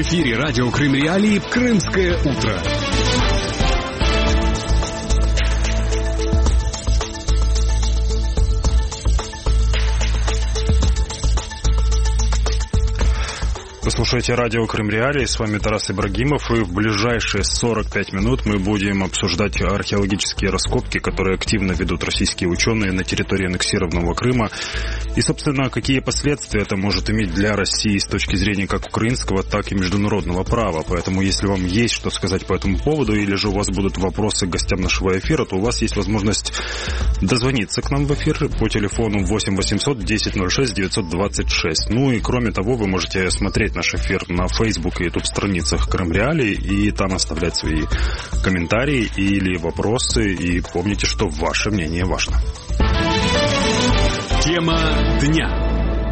эфире радио Крым Реалии «Крымское утро». Вы слушаете радио Крым Реалии, с вами Тарас Ибрагимов, и в ближайшие 45 минут мы будем обсуждать археологические раскопки, которые активно ведут российские ученые на территории аннексированного Крыма, и, собственно, какие последствия это может иметь для России с точки зрения как украинского, так и международного права. Поэтому, если вам есть что сказать по этому поводу, или же у вас будут вопросы к гостям нашего эфира, то у вас есть возможность дозвониться к нам в эфир по телефону 8 800 10 06 926. Ну и, кроме того, вы можете смотреть наш эфир на Facebook и YouTube страницах Крым Реалии и там оставлять свои комментарии или вопросы. И помните, что ваше мнение важно. Тема дня.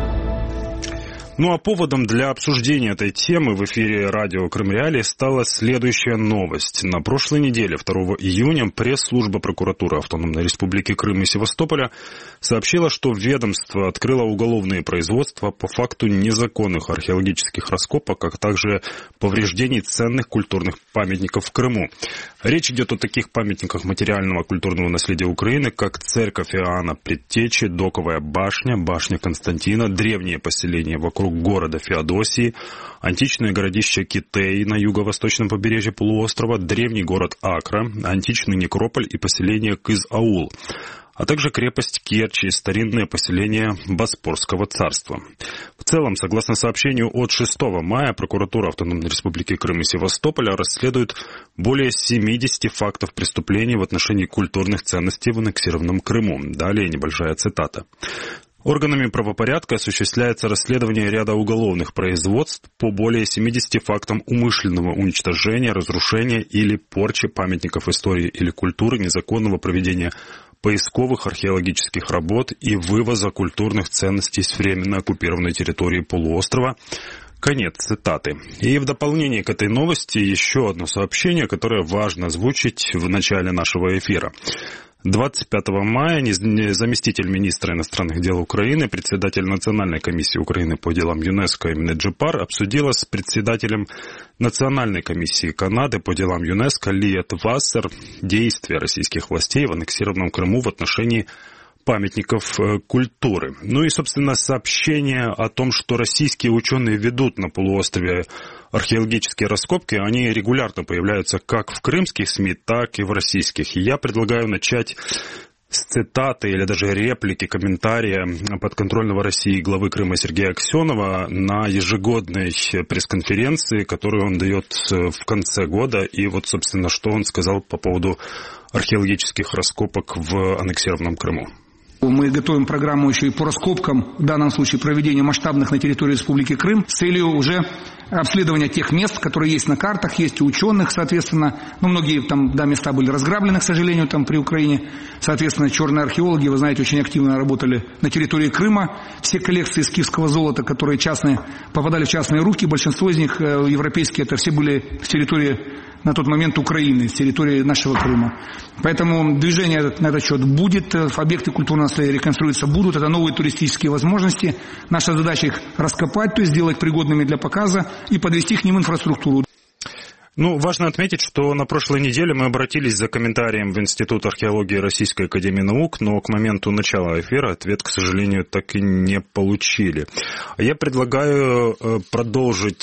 Ну а поводом для обсуждения этой темы в эфире радио Крым Реалии стала следующая новость. На прошлой неделе, 2 июня, пресс-служба прокуратуры Автономной Республики Крым и Севастополя сообщила, что ведомство открыло уголовные производства по факту незаконных археологических раскопок, а также повреждений ценных культурных памятников в Крыму. Речь идет о таких памятниках материального культурного наследия Украины, как церковь Иоанна Предтечи, Доковая башня, башня Константина, древние поселения вокруг города Феодосии, античное городище Китей на юго-восточном побережье полуострова, древний город Акра, античный некрополь и поселение Кыз-Аул, а также крепость Керчь и старинное поселение Боспорского царства. В целом, согласно сообщению от 6 мая, прокуратура Автономной Республики Крым и Севастополя расследует более 70 фактов преступлений в отношении культурных ценностей в аннексированном Крыму. Далее небольшая цитата. Органами правопорядка осуществляется расследование ряда уголовных производств по более 70 фактам умышленного уничтожения, разрушения или порчи памятников истории или культуры, незаконного проведения поисковых археологических работ и вывоза культурных ценностей с временно оккупированной территории полуострова. Конец цитаты. И в дополнение к этой новости еще одно сообщение, которое важно озвучить в начале нашего эфира. 25 мая заместитель министра иностранных дел Украины, председатель Национальной комиссии Украины по делам ЮНЕСКО Эмине Джипар обсудила с председателем Национальной комиссии Канады по делам ЮНЕСКО Лиет Вассер действия российских властей в аннексированном Крыму в отношении памятников культуры. Ну и, собственно, сообщение о том, что российские ученые ведут на полуострове археологические раскопки, они регулярно появляются как в крымских СМИ, так и в российских. И я предлагаю начать с цитаты или даже реплики, комментария подконтрольного России главы Крыма Сергея Аксенова на ежегодной пресс-конференции, которую он дает в конце года. И вот, собственно, что он сказал по поводу археологических раскопок в аннексированном Крыму. Мы готовим программу еще и по раскопкам, в данном случае проведению масштабных на территории Республики Крым, с целью уже обследования тех мест, которые есть на картах, есть у ученых, соответственно. Ну, многие там, да, места были разграблены, к сожалению, там при Украине. Соответственно, черные археологи, вы знаете, очень активно работали на территории Крыма. Все коллекции скифского золота, которые частные, попадали в частные руки, большинство из них европейские, это все были с территории на тот момент Украины, с территории нашего Крыма. Поэтому движение на этот счет будет, объекты культурного наследия реконструироваться будут, это новые туристические возможности. Наша задача их раскопать, то есть сделать пригодными для показа и подвести к ним инфраструктуру. Ну, важно отметить, что на прошлой неделе мы обратились за комментарием в Институт археологии Российской академии наук, но к моменту начала эфира ответ, к сожалению, так и не получили. Я предлагаю продолжить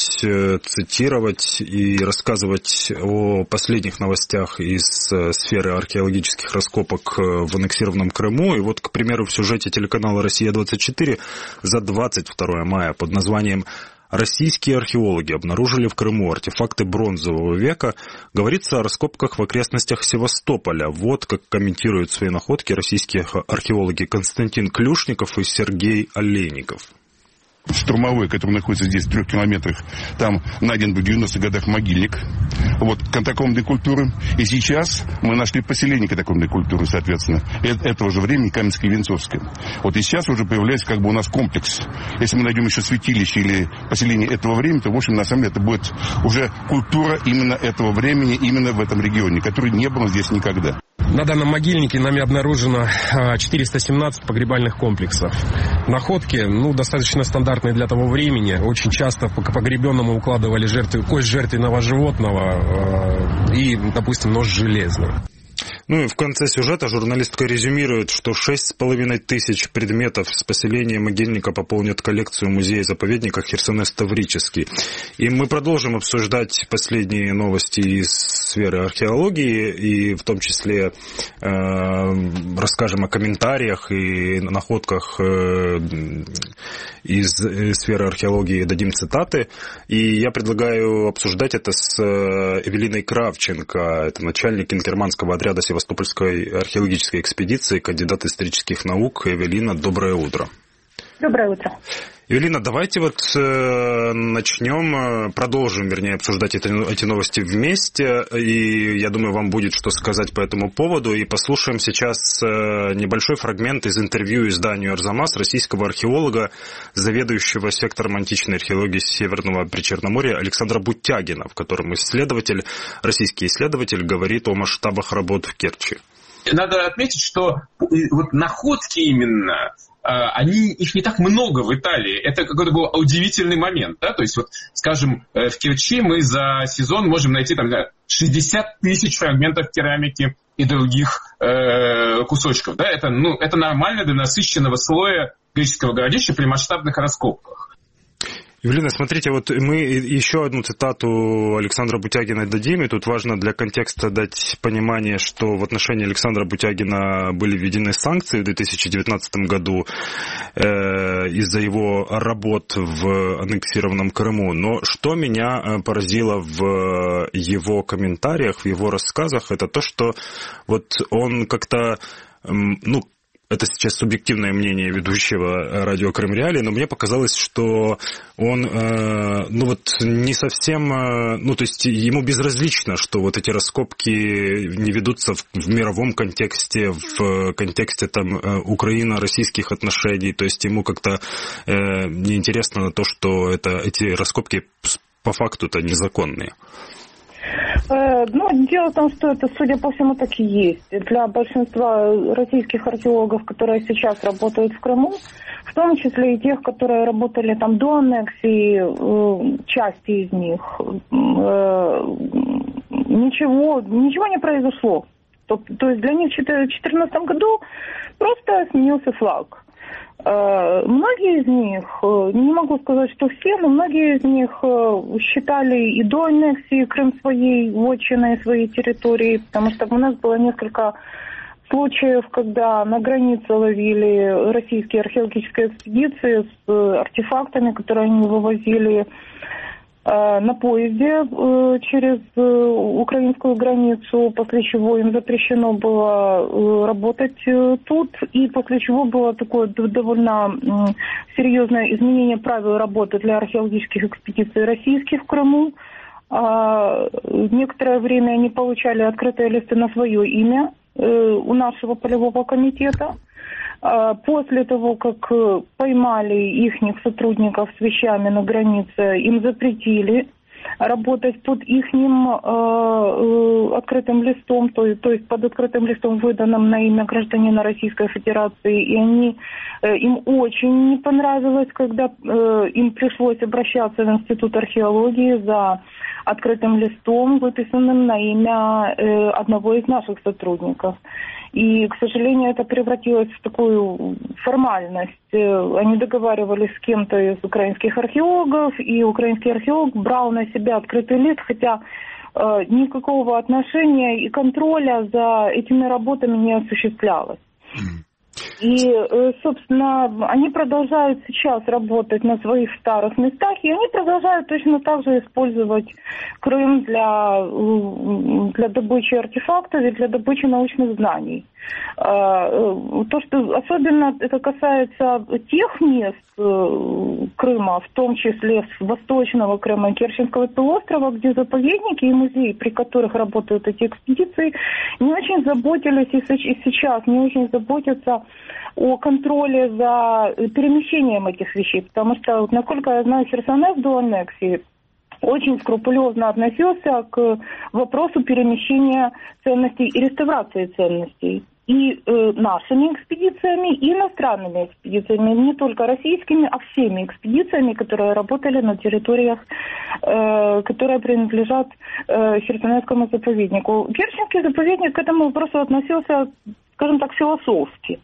цитировать и рассказывать о последних новостях из сферы археологических раскопок в аннексированном Крыму. И вот, к примеру, в сюжете телеканала «Россия-24» за 22 мая под названием «Российские археологи обнаружили в Крыму артефакты бронзового века», говорится о раскопках в окрестностях Севастополя. Вот как комментируют свои находки российские археологи Константин Клюшников и Сергей Олейников. Штурмовой, который находится здесь в 3 километрах, там найден был в 90-х годах могильник, вот, катакомбной культуры. И сейчас мы нашли поселение катакомбной культуры, соответственно, этого же времени, Каменское-Венцовское. Вот и сейчас уже появляется как бы у нас комплекс. Если мы найдем еще святилище или поселение этого времени, то, в общем, на самом деле, это будет уже культура именно этого времени, именно в этом регионе, которой не было здесь никогда. На данном могильнике нами обнаружено 417 погребальных комплексов. Находки, достаточно стандартные для того времени. Очень часто по погребенному укладывали кость жертвенного животного и, допустим, нож железный. И в конце сюжета журналистка резюмирует, что 6500 предметов с поселения могильника пополнят коллекцию музея-заповедника Херсонес Таврический. И мы продолжим обсуждать последние новости из сферы археологии, и в том числе расскажем о комментариях и находках из сферы археологии, дадим цитаты. И я предлагаю обсуждать это с Эвелиной Кравченко, это начальник Инкерманского отряда Севастопольской археологической экспедиции, кандидат исторических наук. Эвелина, доброе утро. Доброе утро. Эвелина, давайте продолжим обсуждать эти новости вместе, и я думаю, вам будет что сказать по этому поводу, и послушаем сейчас небольшой фрагмент из интервью изданию «Арзамас» российского археолога, заведующего сектором античной археологии Северного Причерноморья Александра Бутягина, в котором российский исследователь говорит о масштабах работ в Керчи. Надо отметить, что находки именно, их не так много в Италии. Это какой-то был удивительный момент. Да? То есть, скажем, в Керчи мы за сезон можем найти 60 тысяч фрагментов керамики и других кусочков. Да? Это нормально для насыщенного слоя греческого городища при масштабных раскопках. Евелина, смотрите, мы еще одну цитату Александра Бутягина дадим, и тут важно для контекста дать понимание, что в отношении Александра Бутягина были введены санкции в 2019 году из-за его работ в аннексированном Крыму. Но что меня поразило в его комментариях, в его рассказах, это то, что он как-то, это сейчас субъективное мнение ведущего радио Крым Реалии, но мне показалось, что он, не совсем, то есть ему безразлично, что эти раскопки не ведутся в мировом контексте, в контексте Украино-российских отношений, то есть ему как-то неинтересно то, что эти раскопки по факту-то незаконные. Дело в том, что это, судя по всему, так и есть. Для большинства российских археологов, которые сейчас работают в Крыму, в том числе и тех, которые работали там до аннексии, части из них, ничего не произошло. То есть для них в 2014 году просто сменился флаг. Многие из них, не могу сказать, что все, но многие из них считали и до аннексии Крым своей вотчиной, своей территории, потому что у нас было несколько случаев, когда на границе ловили российские археологические экспедиции с артефактами, которые они вывозили на поезде через украинскую границу, после чего им запрещено было работать тут, и после чего было такое довольно серьезное изменение правил работы для археологических экспедиций российских в Крыму. Некоторое время они получали открытые листы на свое имя у нашего полевого комитета. После того, как поймали ихних сотрудников с вещами на границе, им запретили работать под ихним открытым листом, то есть под открытым листом, выданным на имя гражданина Российской Федерации. И им очень не понравилось, когда им пришлось обращаться в Институт археологии за открытым листом, выписанным на имя одного из наших сотрудников. И, к сожалению, это превратилось в такую формальность. Они договаривались с кем-то из украинских археологов, и украинский археолог брал на себя открытый лист, хотя никакого отношения и контроля за этими работами не осуществлялось. И, собственно, они продолжают сейчас работать на своих старых местах, и они продолжают точно так же использовать Крым для добычи артефактов и для добычи научных знаний. То, что особенно это касается тех мест Крыма, в том числе Восточного Крыма и Керченского полуострова, где заповедники и музеи, при которых работают эти экспедиции, не очень заботились и сейчас не очень заботятся о контроле за перемещением этих вещей, потому что, насколько я знаю, Херсонес до аннексии очень скрупулезно относился к вопросу перемещения ценностей и реставрации ценностей. И нашими экспедициями, и иностранными экспедициями, не только российскими, а всеми экспедициями, которые работали на территориях, которые принадлежат Херсонесскому заповеднику. Керченский заповедник к этому вопросу относился, скажем так, философски.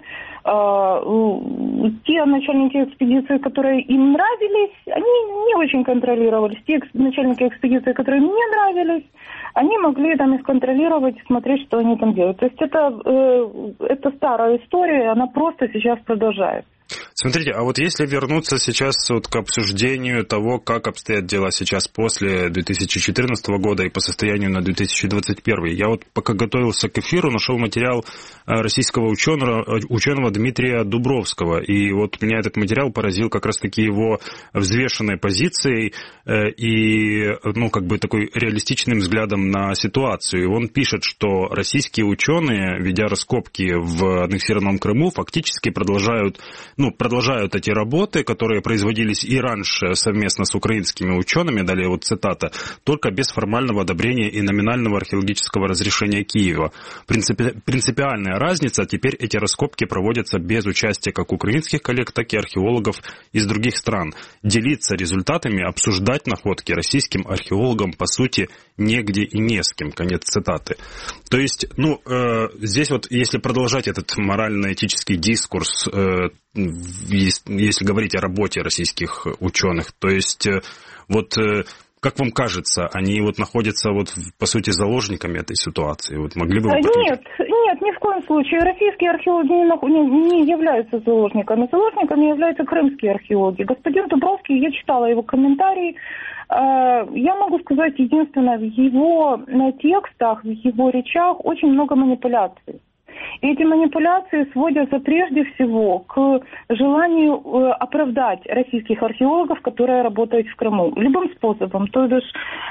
Те начальники экспедиции, которые им нравились, они не очень контролировались. Те начальники экспедиции, которые мне нравились, они могли там их контролировать, смотреть, что они там делают. То есть это старая история, она просто сейчас продолжается. Смотрите, а вот если вернуться сейчас вот к обсуждению того, как обстоят дела сейчас после 2014 года и по состоянию на 2021, я вот пока готовился к эфиру, нашел материал российского ученого Дмитрия Дубровского, и вот меня этот материал поразил как раз-таки его взвешенной позицией и, ну, как бы такой реалистичным взглядом на ситуацию. И он пишет, что российские ученые, ведя раскопки в аннексированном Крыму, фактически продолжают эти работы, которые производились и раньше совместно с украинскими учеными, далее вот цитата, только без формального одобрения и номинального археологического разрешения Киева. Принципиальная разница, теперь эти раскопки проводятся без участия как украинских коллег, так и археологов из других стран. Делиться результатами, обсуждать находки российским археологам, по сути, негде и не с кем. Конец цитаты. То есть, здесь вот, если продолжать этот морально-этический дискурс, если говорить о работе российских ученых, то есть, вот, как вам кажется, они вот находятся, вот, по сути, заложниками этой ситуации? Вот могли бы вы Нет, ни в коем случае. Российские археологи не являются заложниками. Заложниками являются крымские археологи. Господин Дубровский, я читала его комментарии. Я могу сказать единственное, в его текстах, в его речах очень много манипуляций. И эти манипуляции сводятся прежде всего к желанию оправдать российских археологов, которые работают в Крыму, любым способом. То есть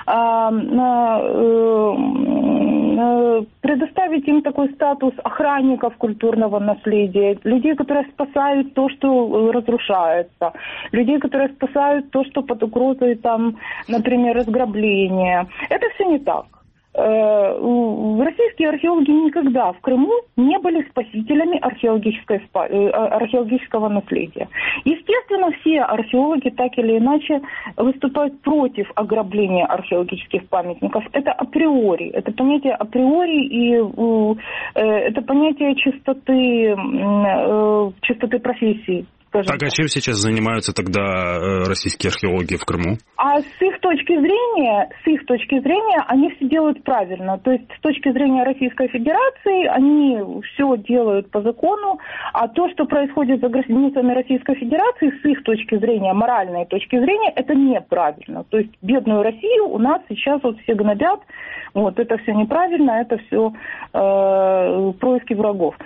предоставить им такой статус охранников культурного наследия, людей, которые спасают то, что разрушается, людей, которые спасают то, что под угрозой, там, например, разграбления. Это все не так. Российские археологи никогда в Крыму не были спасителями археологического наследия. Естественно, все археологи так или иначе выступают против ограбления археологических памятников. Это априори, это понятие априори, и это понятие чистоты профессии. Так, а чем сейчас занимаются тогда российские археологи в Крыму? А с их точки зрения, они все делают правильно. То есть с точки зрения Российской Федерации они все делают по закону, а то, что происходит за границами Российской Федерации, с их точки зрения, моральной точки зрения, это неправильно. То есть бедную Россию у нас сейчас вот все гнобят, вот это все неправильно, это все происки врагов.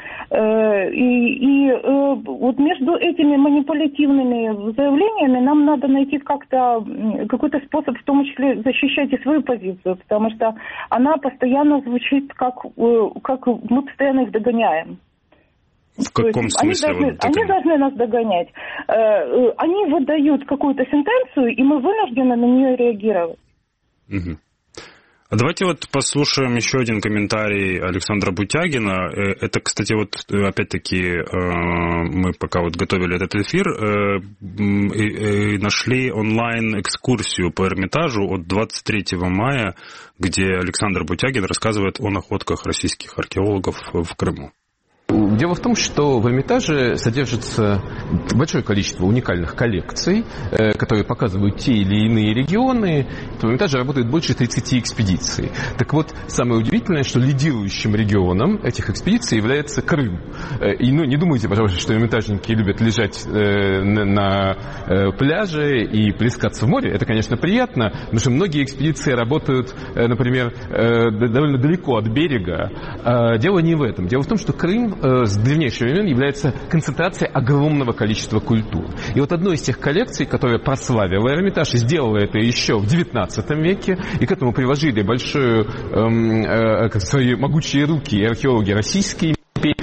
Вот между этими манипулятивными заявлениями нам надо найти какой-то способ, в том числе защищать и свою позицию, потому что она постоянно звучит как мы постоянно их догоняем. В каком смысле? Они должны нас догонять. Они выдают какую-то сентенцию, и мы вынуждены на нее реагировать. Угу. А давайте вот послушаем еще один комментарий Александра Бутягина. Это, кстати, вот опять-таки мы пока вот готовили этот эфир, нашли онлайн-экскурсию по Эрмитажу от 23 мая, где Александр Бутягин рассказывает о находках российских археологов в Крыму. Дело в том, что в Эрмитаже содержится большое количество уникальных коллекций, которые показывают те или иные регионы. В Эрмитаже работает больше 30 экспедиций. Так вот, самое удивительное, что лидирующим регионом этих экспедиций является Крым. И не думайте, пожалуйста, что эрмитажники любят лежать на пляже и плескаться в море. Это, конечно, приятно, потому что многие экспедиции работают, например, довольно далеко от берега. Дело не в этом. Дело в том, что Крым с древнейших времен является концентрацией огромного количества культур. И вот одной из тех коллекций, которая прославила Эрмитаж, и сделала это еще в XIX веке, и к этому приложили свои могучие руки археологи российские,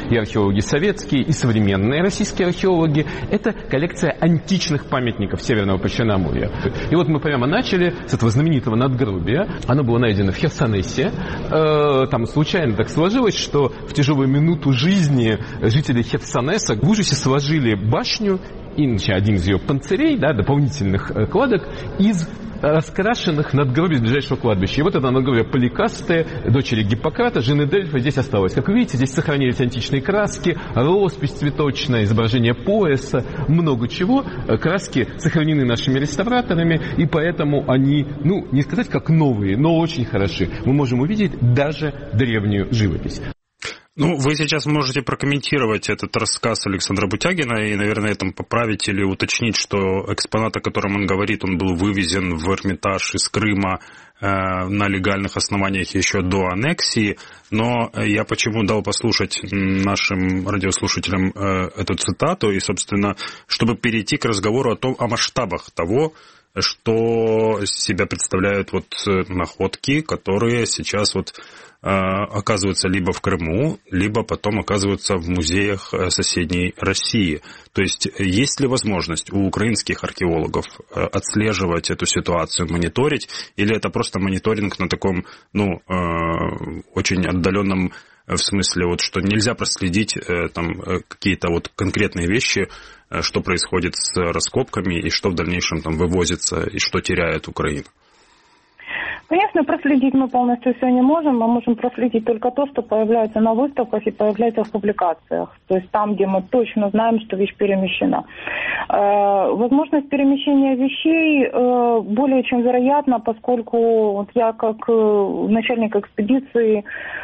и археологи советские, и современные российские археологи. Это коллекция античных памятников Северного Причерноморья. И вот мы прямо начали с этого знаменитого надгробия. Оно было найдено в Херсонесе. Там случайно так сложилось, что в тяжелую минуту жизни жители Херсонеса в ужасе сложили башню и один из ее панцирей, да, дополнительных кладок, из раскрашенных надгробий ближайшего кладбища. И вот это надгробие Поликасты, дочери Гиппократа, жены Дельфа, здесь осталось. Как вы видите, здесь сохранились античные краски, роспись цветочная, изображение пояса, много чего. Краски сохранены нашими реставраторами, и поэтому они, не сказать как новые, но очень хороши. Мы можем увидеть даже древнюю живопись. Вы сейчас можете прокомментировать этот рассказ Александра Бутягина и, наверное, этом поправить или уточнить, что экспонат, о котором он говорит, он был вывезен в Эрмитаж из Крыма на легальных основаниях еще до аннексии. Но я почему дал послушать нашим радиослушателям эту цитату, и, собственно, чтобы перейти к разговору о масштабах того, что себя представляют находки, которые сейчас оказываются либо в Крыму, либо потом оказываются в музеях соседней России. То есть есть ли возможность у украинских археологов отслеживать эту ситуацию, мониторить, или это просто мониторинг на таком, очень отдаленном, в смысле, что нельзя проследить какие-то конкретные вещи, что происходит с раскопками и что в дальнейшем вывозится и что теряет Украина? Конечно, проследить мы полностью все не можем. Мы можем проследить только то, что появляется на выставках и появляется в публикациях. То есть там, где мы точно знаем, что вещь перемещена. Возможность перемещения вещей более чем вероятна, поскольку я как начальник экспедиции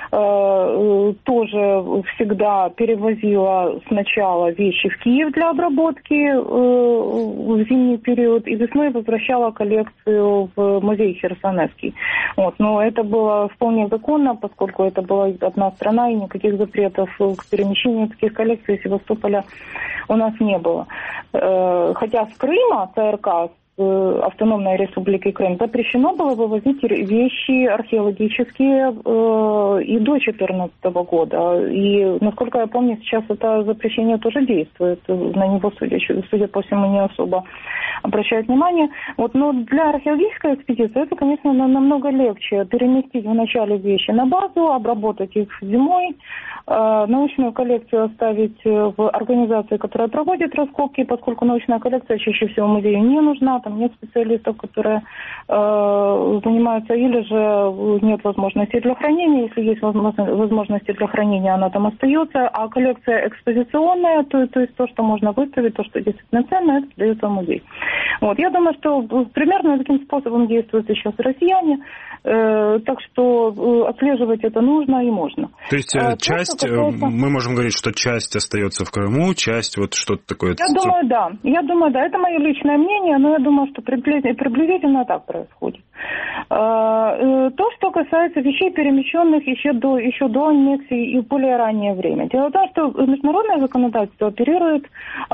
тоже всегда перевозила сначала вещи в Киев для обработки в зимний период и весной возвращала коллекцию в музей Херсонесский. Но это было вполне законно, поскольку это была одна страна, и никаких запретов к перемещению таких коллекций Севастополя у нас не было. Хотя с Крыма, с АРК, Автономной Республики Крым, запрещено было вывозить вещи археологические и до 2014 года. И, насколько я помню, сейчас это запрещение тоже действует. На него, судя по всему, не особо обращают внимание. Но для археологической экспедиции это, конечно, намного легче переместить вначале вещи на базу, обработать их зимой, научную коллекцию оставить в организации, которая проводит раскопки, поскольку научная коллекция чаще всего музею не нужна, там нет специалистов, которые занимаются, или же нет возможности для хранения. Если есть возможности для хранения, она там остается, а коллекция экспозиционная, то есть то, что можно выставить, то, что действительно ценно, это дается в музей. Я думаю, что примерно таким способом действуют сейчас россияне, так что отслеживать это нужно и можно. То есть мы можем говорить, что часть остается в Крыму, часть что-то такое... Я думаю, да. Это мое личное мнение, но я думаю, что приблизительно так происходит. То, что касается вещей, перемещенных еще до аннексии и в более раннее время. Дело в том, что международное законодательство оперирует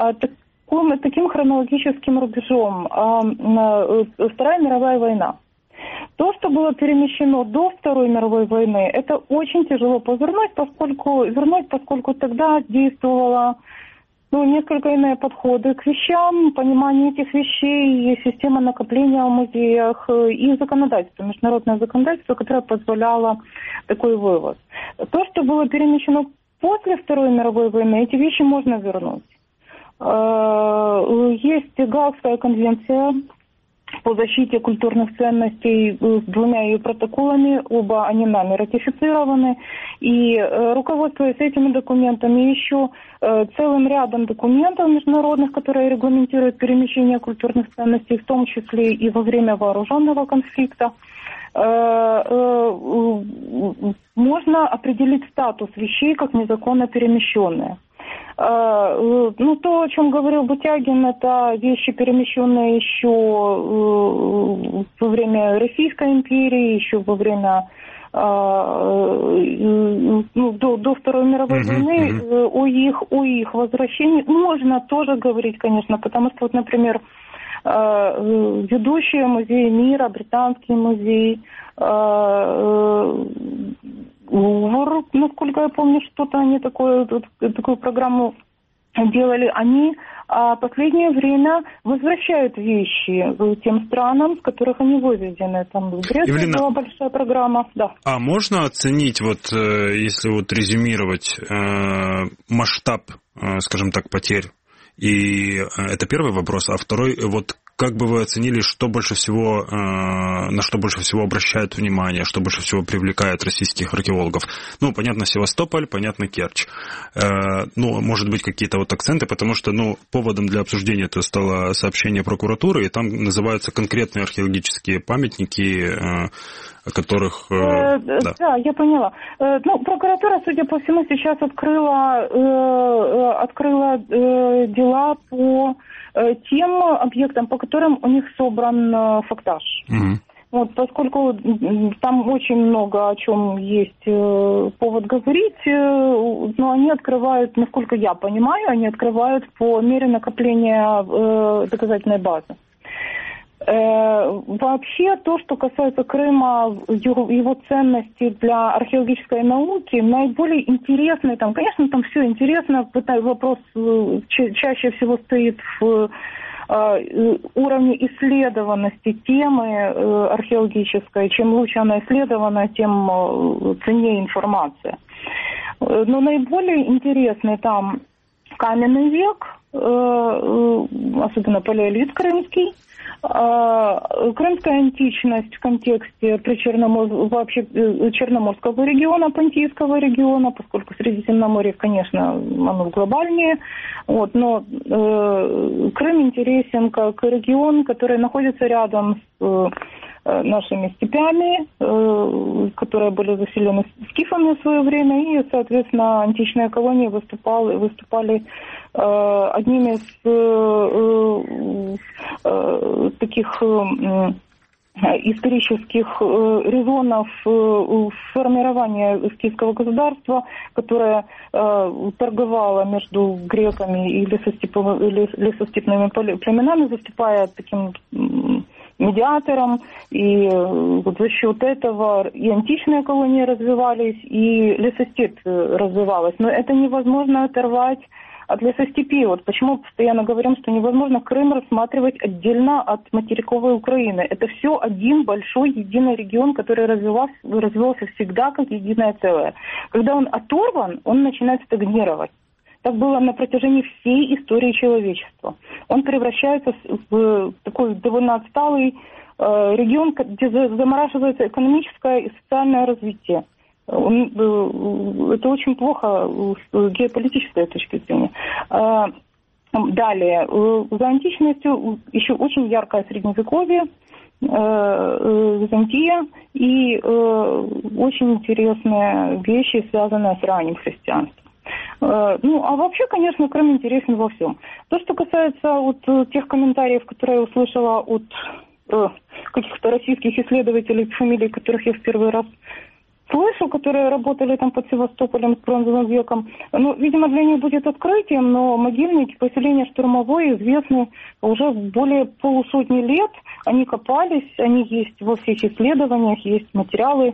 таким хронологическим рубежом. Вторая мировая война. То, что было перемещено до Второй мировой войны, это очень тяжело вернуть, поскольку тогда действовала несколько иные подходы к вещам, понимание этих вещей, система накопления в музеях и законодательство, международное законодательство, которое позволяло такой вывоз. То, что было перемещено после Второй мировой войны, эти вещи можно вернуть. Есть Гаагская конвенция по защите культурных ценностей с двумя ее протоколами, оба они нами ратифицированы, и руководствуясь этими документами еще целым рядом документов международных, которые регламентируют перемещение культурных ценностей, в том числе и во время вооруженного конфликта, можно определить статус вещей как незаконно перемещенные. То, о чем говорил Бутягин, это вещи, перемещенные еще во время Российской империи, еще во время до Второй мировой войны. О их возвращении можно тоже говорить, конечно, потому что, например, ведущие музеи мира, Британский музей, насколько я помню, что-то они такую программу делали. Они в последнее время возвращают вещи тем странам, с которых они вывезены. Там в Греции была большая программа. Да. А можно оценить, вот если вот резюмировать масштаб, скажем так, потерь? И это первый вопрос. А второй, вот как бы вы оценили, что больше всего, на что больше всего обращают внимание, что больше всего привлекает российских археологов? Ну, понятно, Севастополь, понятно, Керчь. Ну, может быть, какие-то вот акценты, потому что, поводом для обсуждения это стало сообщение прокуратуры, и там называются конкретные археологические памятники, о которых... Да, я поняла. Прокуратура, судя по всему, сейчас открыла дела по тем объектам, по которым у них собран фактаж. Вот, поскольку там очень много о чем есть повод говорить, но они открывают, насколько я понимаю, они открывают по мере накопления доказательной базы. Вообще, то, что касается Крыма, его ценности для археологической науки, наиболее интересный, конечно, там все интересно, вопрос чаще всего стоит в уровне исследованности темы археологической. Чем лучше она исследована, тем ценнее информация. Но наиболее интересный там каменный век, особенно палеолит крымский, крымская античность в контексте Черноморского региона, Понтийского региона, поскольку Средиземноморье, конечно, оно глобальнее, но Крым интересен как регион, который находится рядом с нашими степями, которые были заселены скифами в свое время, и, соответственно, античные колонии выступали одним из таких исторических резонов формирования скифского государства, которое торговало между греками и лесостепными племенами, выступая таким медиатором, и вот за счет этого и античные колонии развивались, и лесостепь развивалась. Но это невозможно оторвать от лесостепи. Вот почему постоянно говорим, что невозможно Крым рассматривать отдельно от материковой Украины. Это все один большой единый регион, который развивался всегда как единое целое. Когда он оторван, он начинает стагнировать. Так было на протяжении всей истории человечества. Он превращается в такой довольно отсталый регион, где замораживается экономическое и социальное развитие. Это очень плохо с геополитической точки зрения. Далее, за античностью еще очень яркое средневековье, Византия и очень интересные вещи, связанные с ранним христианством. А вообще, конечно, Крым интересен во всем. То, что касается тех комментариев, которые я услышала от каких-то российских исследователей, фамилий которых я в первый раз слышу, которые работали там под Севастополем с бронзовым веком. Видимо, для них будет открытием, но могильники поселения Штурмовое известны уже более полусотни лет. Они копались, они есть во всех исследованиях, есть материалы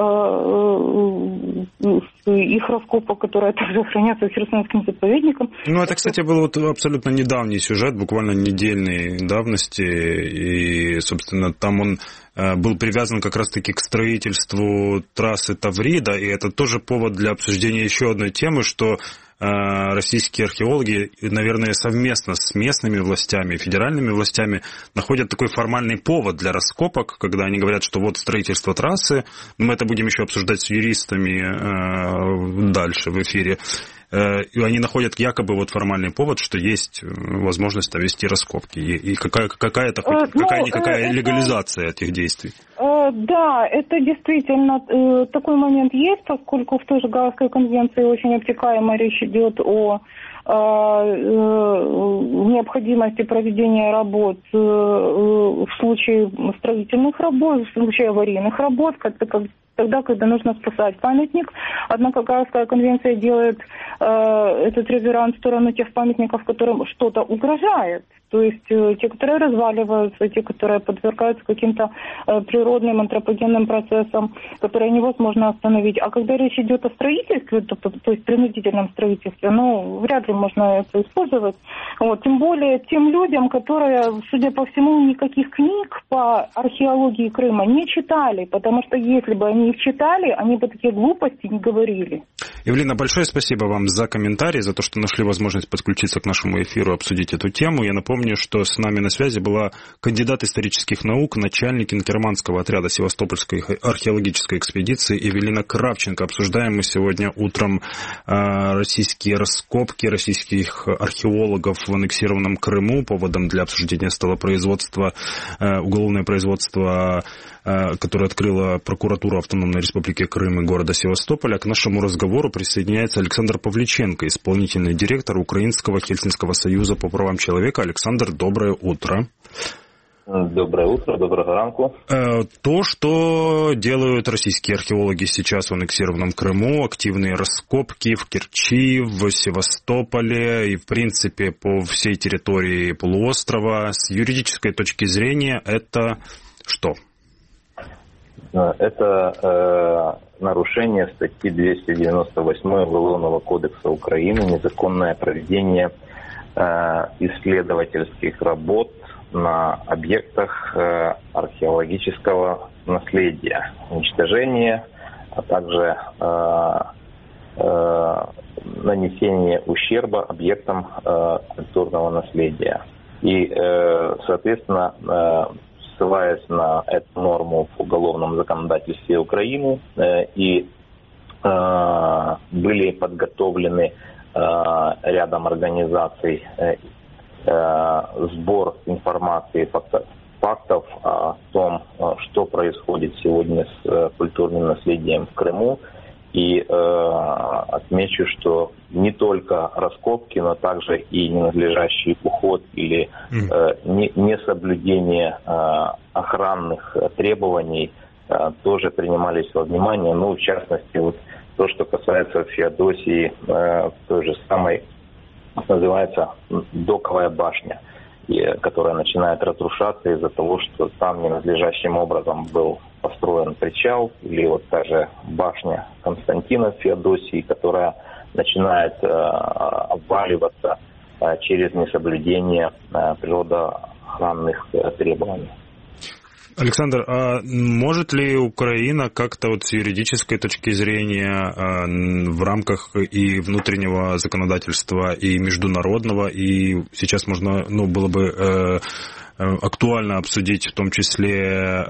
их раскопок, которые также хранятся Херсонским заповедником. Это, кстати, был абсолютно недавний сюжет, буквально недельной давности, и, собственно, там он был привязан как раз-таки к строительству трассы Таврида, и это тоже повод для обсуждения еще одной темы, что российские археологи, наверное, совместно с местными властями, федеральными властями находят такой формальный повод для раскопок, когда они говорят, что вот строительство трассы, мы это будем еще обсуждать с юристами дальше в эфире, и они находят якобы формальный повод, что есть возможность там вести раскопки. И какая-то какая-никакая легализация этих действий. Да, это действительно такой момент есть, поскольку в той же Гаагской конвенции очень обтекаемо речь идет о необходимости проведения работ в случае строительных работ, в случае аварийных работ, тогда, когда нужно спасать памятник. Однако Гаагская конвенция делает этот реверанс в сторону тех памятников, которым что-то угрожает. То есть те, которые разваливаются, те, которые подвергаются каким-то природным антропогенным процессам, которые невозможно остановить. А когда речь идет о строительстве, то есть принудительном строительстве, вряд ли можно это использовать. Тем более тем людям, которые, судя по всему, никаких книг по археологии Крыма не читали, потому что если бы они их читали, они бы такие глупости не говорили. Евлина, большое спасибо вам за комментарий, за то, что нашли возможность подключиться к нашему эфиру, обсудить эту тему. Я напомню, что с нами на связи была кандидат исторических наук, начальник инкерманского отряда Севастопольской археологической экспедиции Евелина Кравченко. Обсуждаем мы сегодня утром российские раскопки российских археологов в аннексированном Крыму. Поводом для обсуждения стало уголовное производство, которое открыла прокуратура Автономной Республики Крым и города Севастополя. К нашему разговору присоединяется Александр Павличенко, исполнительный директор Украинского Хельсинского союза по правам человека. Александр, доброе утро. Доброе утро, доброго ранку. То, что делают российские археологи сейчас в аннексированном Крыму, активные раскопки в Керчи, в Севастополе и, в принципе, по всей территории полуострова, с юридической точки зрения, это что? Это нарушение статьи 298 Уголовного кодекса Украины, незаконное проведение исследовательских работ на объектах археологического наследия, уничтожение, а также нанесение ущерба объектам культурного наследия. И, соответственно, ссылаясь на эту норму в уголовном законодательстве Украины, и были подготовлены рядом организаций сбор информации, фактов о том, что происходит сегодня с культурным наследием в Крыму. И отмечу, что не только раскопки, но также и ненадлежащий уход или несоблюдение охранных требований тоже принимались во внимание. В частности, то, что касается Феодосии, той же самой, называется доковая башня, которая начинает разрушаться из-за того, что там ненадлежащим образом был построен причал, или та же башня Константина в Феодосии, которая начинает обваливаться через несоблюдение природоохранных требований. Александр, а может ли Украина как-то с юридической точки зрения в рамках и внутреннего законодательства, и международного, и сейчас можно, было бы актуально обсудить в том числе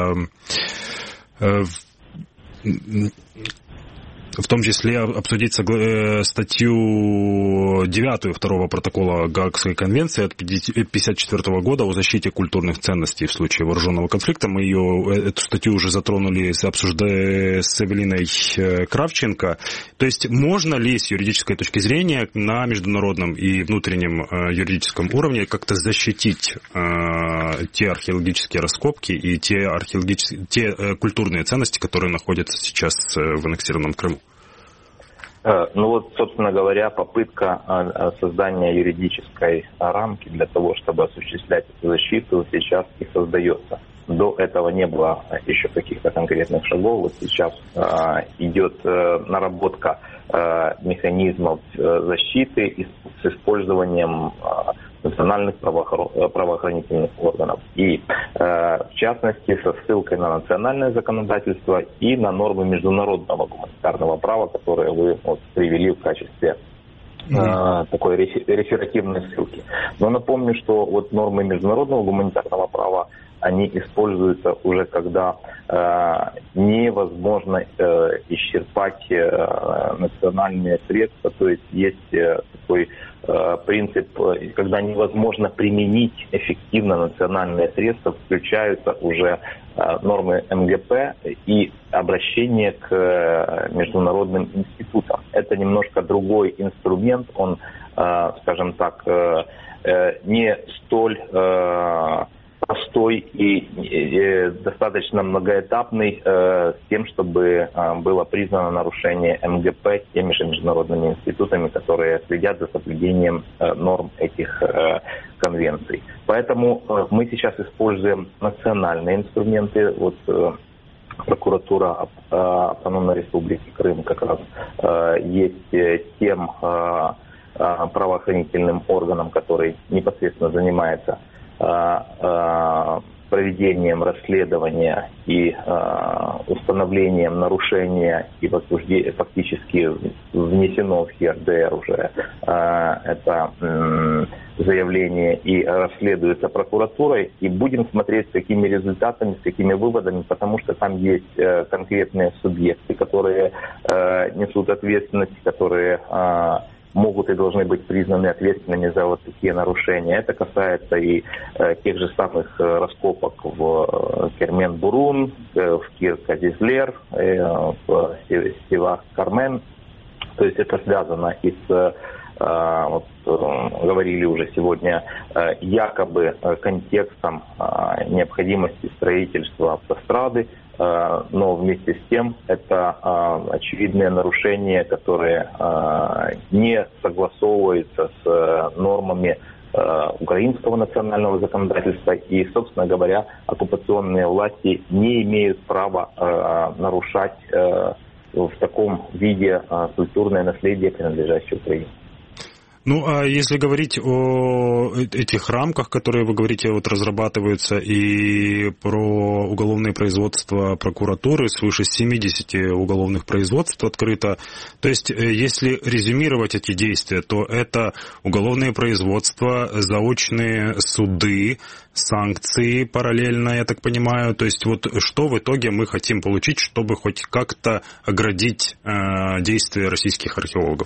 обсудить статью 9 второго протокола Гаагской конвенции от 1954 года о защите культурных ценностей в случае вооруженного конфликта. Мы эту статью уже затронули, обсуждая с Евелиной Кравченко. То есть можно ли с юридической точки зрения на международном и внутреннем юридическом уровне как-то защитить те археологические раскопки и те культурные ценности, которые находятся сейчас в аннексированном Крыму? Собственно говоря, попытка создания юридической рамки для того, чтобы осуществлять эту защиту, сейчас и создается. До этого не было еще каких-то конкретных шагов. Сейчас идет наработка механизмов защиты с использованием национальных правоохранительных органов. И, в частности, со ссылкой на национальное законодательство и на нормы международного гуманитарного права, которые вы привели в качестве такой реферативной ссылки. Но напомню, что нормы международного гуманитарного права, они используются уже когда невозможно исчерпать национальные средства, то есть такой принцип, когда невозможно применить эффективно национальные средства, включаются уже нормы МГП и обращение к международным институтам. Это немножко другой инструмент, он, скажем так, не столь простой и достаточно многоэтапный с тем, чтобы было признано нарушение МГП теми же международными институтами, которые следят за соблюдением норм этих конвенций. Поэтому мы сейчас используем национальные инструменты. Вот прокуратура Автономной Республики Крым как раз есть тем правоохранительным органом, который непосредственно занимается проведением расследования и установлением нарушения, и фактически внесено в ЕРДР уже это заявление и расследуется прокуратурой, и будем смотреть, с какими результатами, с какими выводами, потому что там есть конкретные субъекты, которые несут ответственность, которые могут и должны быть признаны ответственными за вот такие нарушения. Это касается и тех же самых раскопок в Кермен-Бурун, в Кир-Казизлер, в Севах-Кармен. То есть это связано и с, вот, говорили уже сегодня, якобы контекстом необходимости строительства автострады, но вместе с тем это очевидные нарушения, которые не согласовываются с нормами украинского национального законодательства, и, собственно говоря, оккупационные власти не имеют права нарушать в таком виде культурное наследие, принадлежащее Украине. Ну, а если говорить о этих рамках, которые, вы говорите, вот разрабатываются, и про уголовное производство прокуратуры, свыше 70 уголовных производств открыто, то есть, если резюмировать эти действия, то это уголовное производство, заочные суды, санкции параллельно, я так понимаю, то есть, вот что в итоге мы хотим получить, чтобы хоть как-то оградить действия российских археологов?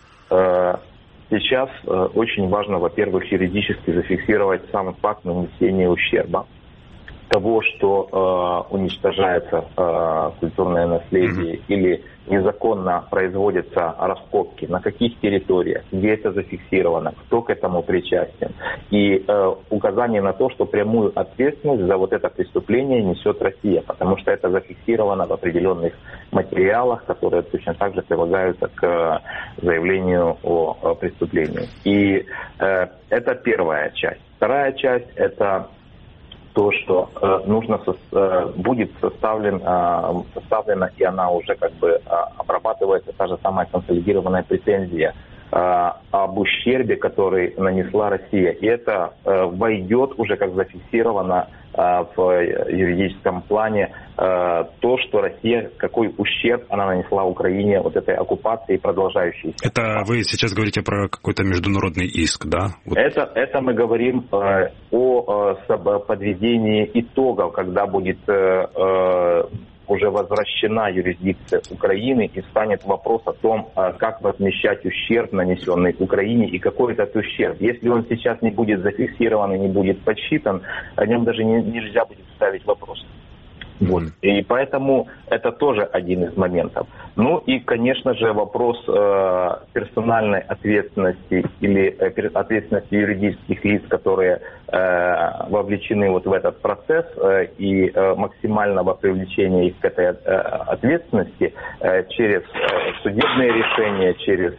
Сейчас очень важно, во-первых, юридически зафиксировать сам факт нанесения ущерба, того, что уничтожается культурное наследие или незаконно производятся раскопки, на каких территориях, где это зафиксировано, кто к этому причастен. И указание на то, что прямую ответственность за вот это преступление несет Россия, потому что это зафиксировано в определенных материалах, которые точно так же прилагаются к заявлению о преступлении. И это первая часть. Вторая часть – это то, что будет составлена, и она уже как бы обрабатывается, та же самая консолидированная претензия об ущербе, который нанесла Россия. И это войдет уже, как зафиксировано в юридическом плане, то, что Россия, какой ущерб она нанесла Украине вот этой оккупации, продолжающейся. Это вы сейчас говорите про какой-то международный иск, да? Вот. Это мы говорим о подведении итогов, когда будет уже возвращена юрисдикция Украины, и станет вопрос о том, как возмещать ущерб, нанесенный Украине, и какой этот ущерб. Если он сейчас не будет зафиксирован и не будет подсчитан, о нем даже нельзя будет ставить вопрос. Вот. И поэтому это тоже один из моментов. Ну и, конечно же, вопрос персональной ответственности или ответственности юридических лиц, которые вовлечены вот в этот процесс, и максимального привлечения их к этой ответственности через судебные решения, через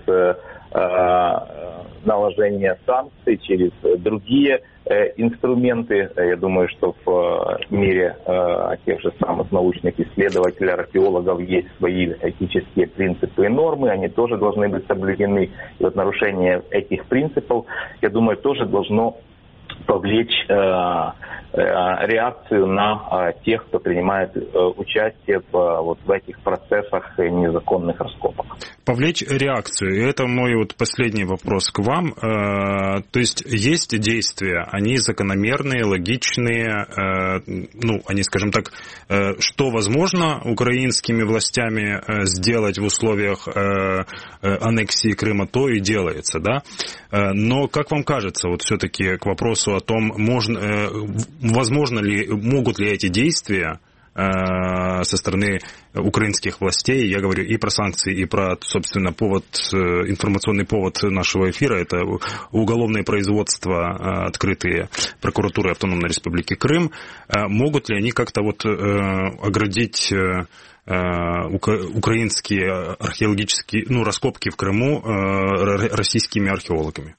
наложение санкций, через другие инструменты. Я думаю, что в мире тех же самых научных исследователей, археологов есть свои этические принципы и нормы, они тоже должны быть соблюдены. И вот нарушение этих принципов, я думаю, тоже должно повлечь реакцию на тех, кто принимает участие в этих процессах незаконных раскопок. Повлечь реакцию. И это мой вот последний вопрос к вам. То есть действия, они закономерные, логичные, они, скажем так, что возможно украинскими властями сделать в условиях аннексии Крыма, то и делается, да? Но, как вам кажется, вот все-таки к вопросу о том, возможно ли, могут ли эти действия со стороны украинских властей, я говорю и про санкции, и про, собственно, информационный повод нашего эфира, это уголовные производства, открытые прокуратурой Автономной Республики Крым, могут ли они как-то оградить украинские археологические, раскопки в Крыму российскими археологами?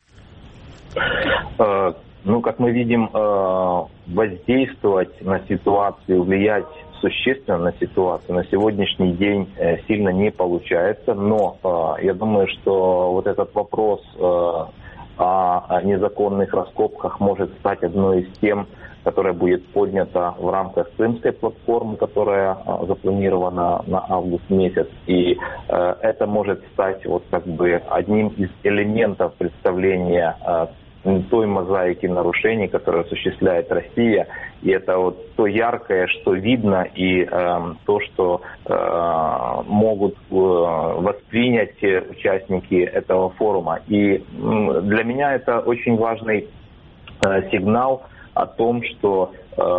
Как мы видим, воздействовать на ситуацию, влиять существенно на ситуацию на сегодняшний день сильно не получается. Но я думаю, что вот этот вопрос о незаконных раскопках может стать одной из тем, которая будет поднята в рамках Крымской платформы, которая запланирована на август месяц. И это может стать одним из элементов представления той мозаики нарушений, которую осуществляет Россия. И это то яркое, что видно, и то, что могут воспринять участники этого форума. И для меня это очень важный сигнал о том, что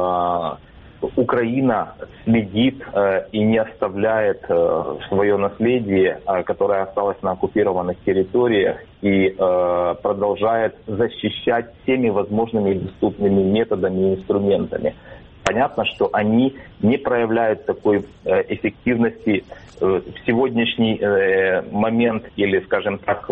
Украина следит и не оставляет свое наследие, которое осталось на оккупированных территориях, и продолжает защищать всеми возможными и доступными методами и инструментами. Понятно, что они не проявляют такой эффективности в сегодняшний момент или, скажем так,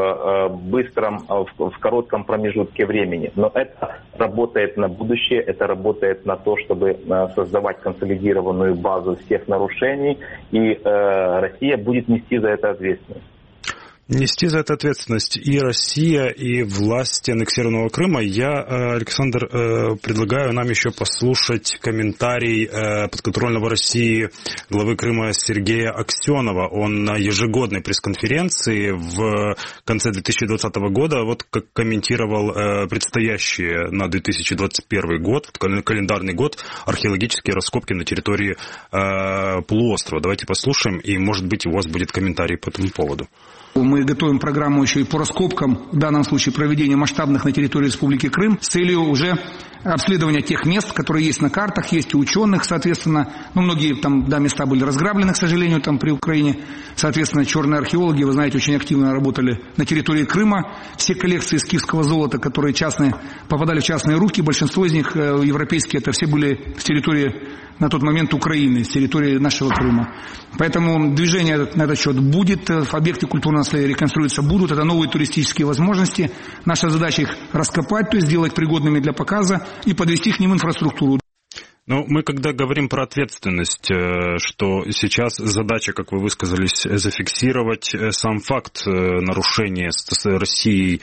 в коротком промежутке времени. Но это работает на будущее, это работает на то, чтобы создавать консолидированную базу всех нарушений, и Россия будет нести за это ответственность. Нести за это ответственность и Россия, и власти аннексированного Крыма. Я, Александр, предлагаю нам еще послушать комментарий подконтрольного России главы Крыма Сергея Аксенова. Он на ежегодной пресс-конференции в конце 2020 года как комментировал предстоящие на 2021 год, календарный год, археологические раскопки на территории полуострова. Давайте послушаем, и, может быть, у вас будет комментарий по этому поводу. Мы готовим программу еще и по раскопкам, в данном случае проведения масштабных на территории Республики Крым, с целью уже обследования тех мест, которые есть на картах, есть у ученых, соответственно, многие места были разграблены, к сожалению, при Украине, соответственно, черные археологи, вы знаете, очень активно работали на территории Крыма, все коллекции скифского золота, которые попадали в частные руки, большинство из них европейские, это все были с территории на тот момент Украины, с территории нашего Крыма. Поэтому движение на этот счет будет, объекты культурного наследия реконструироваться будут, это новые туристические возможности. Наша задача их раскопать, то есть сделать пригодными для показа и подвести к ним инфраструктуру. Мы когда говорим про ответственность, что сейчас задача, как вы высказались, зафиксировать сам факт нарушения с Россией,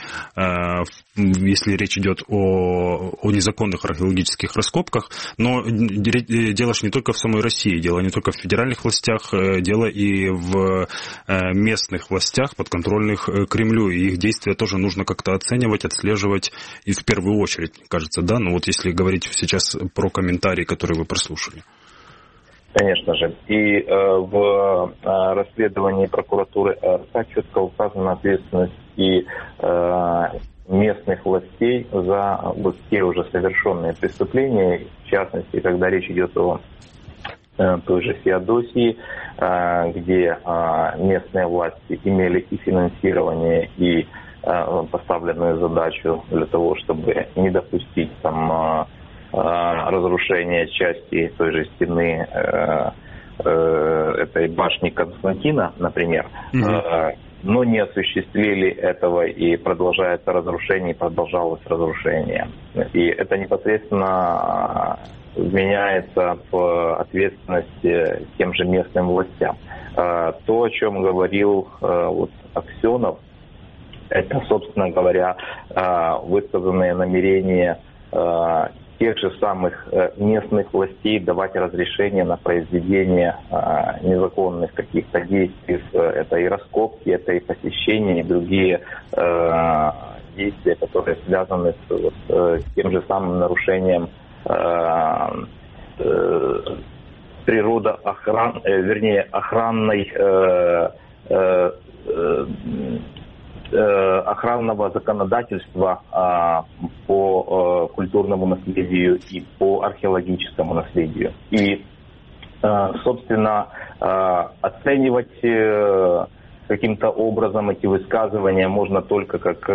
если речь идет о незаконных археологических раскопках, но дело же не только в самой России, дело не только в федеральных властях, дело и в местных властях, подконтрольных Кремлю, и их действия тоже нужно как-то оценивать, отслеживать, и в первую очередь, кажется, да, если говорить сейчас про комментарии, которые вы прослушали. Конечно же. И в расследовании прокуратуры так четко указана ответственность и местных властей за те уже совершенные преступления, в частности, когда речь идет о той же Феодосии, где местные власти имели и финансирование, и поставленную задачу для того, чтобы не допустить разрушения части той же стены этой башни Константина, например, но не осуществили этого, и продолжается разрушение, и продолжалось разрушение. И это непосредственно вменяется в ответственность тем же местным властям. То, о чем говорил Аксенов, это, собственно говоря, высказанные намерения тех же самых местных властей давать разрешение на произведение незаконных каких-то действий. Это и раскопки, это и посещения, и другие действия, которые связаны с тем же самым нарушением охранного законодательства по культурному наследию и по археологическому наследию. И, собственно, оценивать каким-то образом эти высказывания можно только как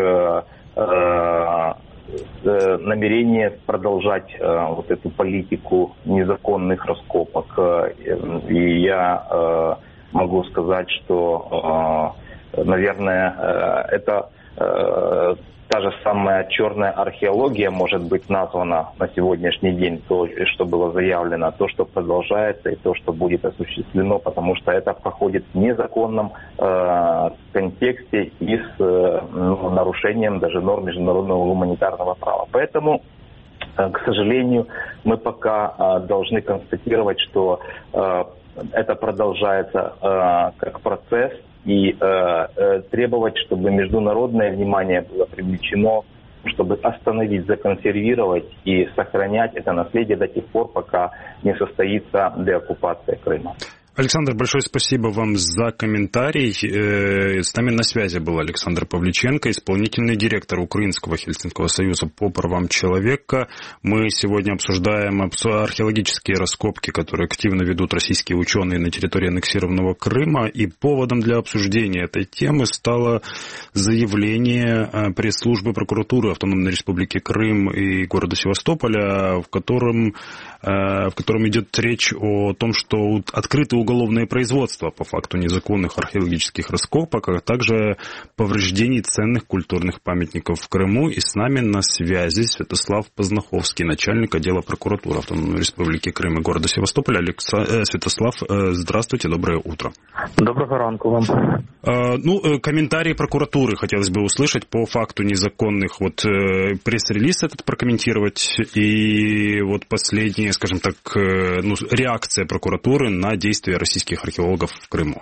намерение продолжать вот эту политику незаконных раскопок. И я могу сказать, что, наверное, это та же самая черная археология может быть названа на сегодняшний день, то, что было заявлено, то, что продолжается и то, что будет осуществлено, потому что это проходит в незаконном контексте и с нарушением даже норм международного гуманитарного права. Поэтому, к сожалению, мы пока должны констатировать, что это продолжается как процесс, и требовать, чтобы международное внимание было привлечено, чтобы остановить, законсервировать и сохранять это наследие до тех пор, пока не состоится деоккупация Крыма. Александр, большое спасибо вам за комментарий. С нами на связи был Александр Павличенко, исполнительный директор Украинского Хельсинского союза по правам человека. Мы сегодня обсуждаем археологические раскопки, которые активно ведут российские ученые на территории аннексированного Крыма. И поводом для обсуждения этой темы стало заявление пресс-службы прокуратуры Автономной Республики Крым и города Севастополя, в котором идет речь о том, что открыты уголовное производство по факту незаконных археологических раскопок, а также повреждений ценных культурных памятников в Крыму. И с нами на связи Святослав Познаховский, начальник отдела прокуратуры Автономной Республики Крым и города Севастополя. Святослав, здравствуйте, доброе утро. Доброго ранку вам. Комментарии прокуратуры хотелось бы услышать по факту незаконных. Пресс-релиз этот прокомментировать и последняя, скажем так, реакция прокуратуры на действия российских археологов в Криму.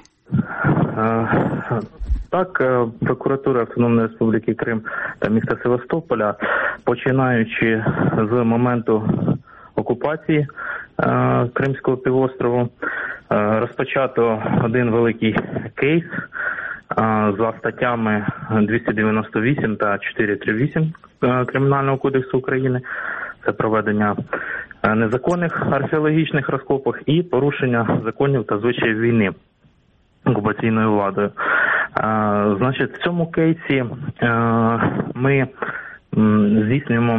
Так, прокуратура Автономної Республіки Крим та міста Севастополя, починаючи з моменту окупації Кримського півострову, розпочато один великий кейс за статтями 298 та 438 Кримінального кодексу України. Це проведення незаконних археологічних розкопок і порушення законів та звичаїв війни окупаційною владою. В цьому кейсі ми здійснюємо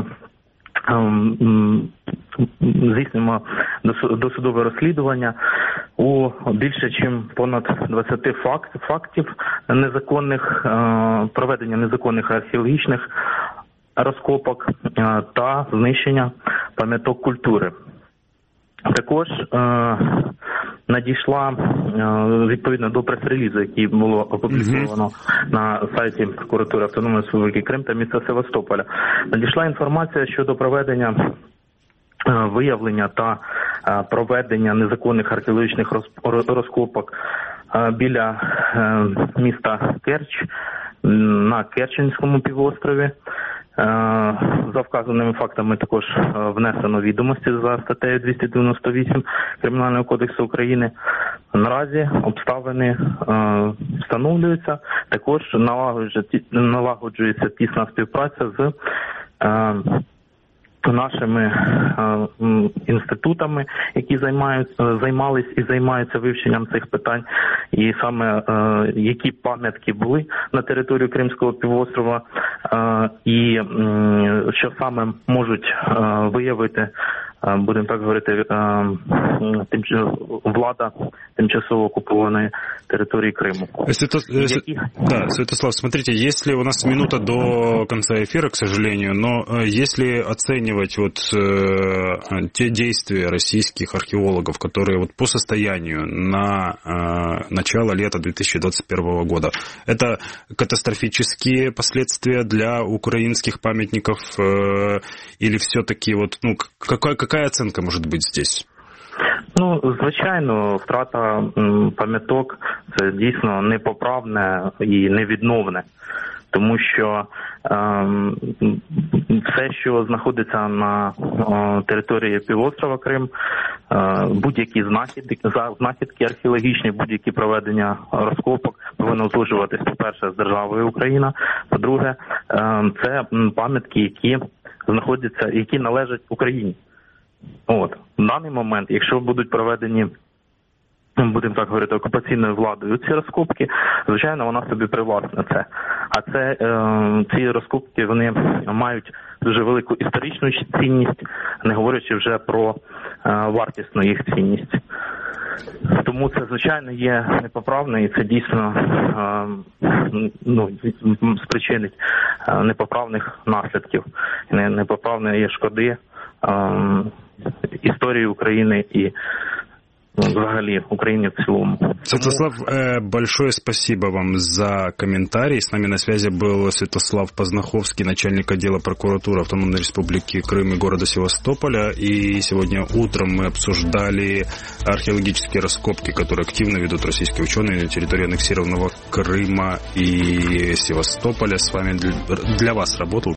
досудове розслідування у більше ніж понад 20 фактів незаконних проведення незаконних археологічних розкопок та знищення пам'яток культури. Також надійшла, відповідно до прес-релізу, який було опубліковано на сайті прокуратури Автономної Республіки Крим та міста Севастополя, надійшла інформація щодо проведення виявлення та проведення незаконних археологічних розкопок біля міста Керч на Керченському півострові. За вказаними фактами також внесено відомості за статтею 298 Кримінального кодексу України. Наразі обставини встановлюються, також налагоджується тісна співпраця з нашими інститутами, які займались і займаються вивченням цих питань, і саме які пам'ятки були на території Кримського півострова, і що саме можуть виявити будемо так говорити, влада тимчасово окупованной территории Крыма. Да, Святослав, смотрите, если у нас минута до конца эфира, к сожалению, но если оценивать вот те действия российских археологов, которые вот по состоянию на начало лета 2021 года, это катастрофические последствия для украинских памятников или все-таки вот, ну, какая оценка может быть здесь? Ну, звичайно, втрата пам'яток – це дійсно непоправне і невідновне. Тому що все, що знаходиться на території півострова Крим, будь-які знахідки археологічні, будь-які проведення розкопок повинно узгоджуватись, по-перше, з державою Україна, по-друге, це пам'ятки, які знаходяться, які належать Україні. От, в даний момент, якщо будуть проведені, будемо так говорити, окупаційною владою ці розкопки, звичайно, вона собі привласне це. А ці розкопки, вони мають дуже велику історичну цінність, не говорячи вже про вартісну їх цінність. Тому це, звичайно, є непоправне, і це дійсно спричинить непоправних наслідків, непоправної шкоди істории Украины и взагалі Украине в целом. Святослав, большое спасибо вам за комментарий. С нами на связи был Святослав Познаховский, начальник отдела прокуратуры Автономной Республики Крым и города Севастополя. И сегодня утром мы обсуждали археологические раскопки, которые активно ведут российские ученые на территории аннексированного Крыма и Севастополя. С вами для вас работал